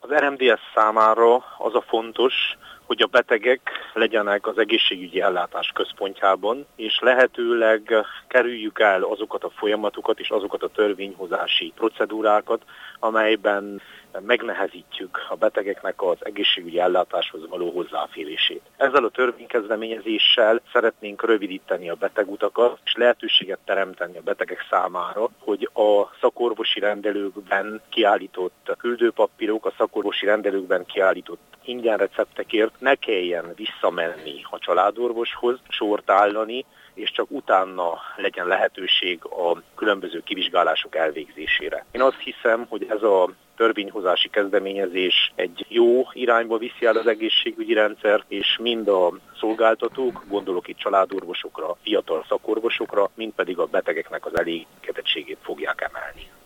Az RMDSZ számára az a fontos, hogy a betegek legyenek az egészségügyi ellátás központjában, és lehetőleg kerüljük el azokat a folyamatokat és azokat a törvényhozási procedúrákat, amelyben megnehezítjük a betegeknek az egészségügyi ellátáshoz való hozzáférését. Ezzel a törvénykezdeményezéssel szeretnénk rövidíteni a betegutakat, és lehetőséget teremteni a betegek számára, hogy a szakorvosi rendelőkben kiállított küldőpapírok, a szakorvosi rendelőkben kiállított ingyen receptekért ne kelljen visszamenni a családorvoshoz, sort állani, és csak utána legyen lehetőség a különböző kivizsgálások elvégzésére. Én azt hiszem, hogy ez a törvényhozási kezdeményezés egy jó irányba viszi el az egészségügyi rendszer, és mind a szolgáltatók, gondolok itt családorvosokra, fiatal szakorvosokra, mind pedig a betegeknek az elégedettségét fogják emelni.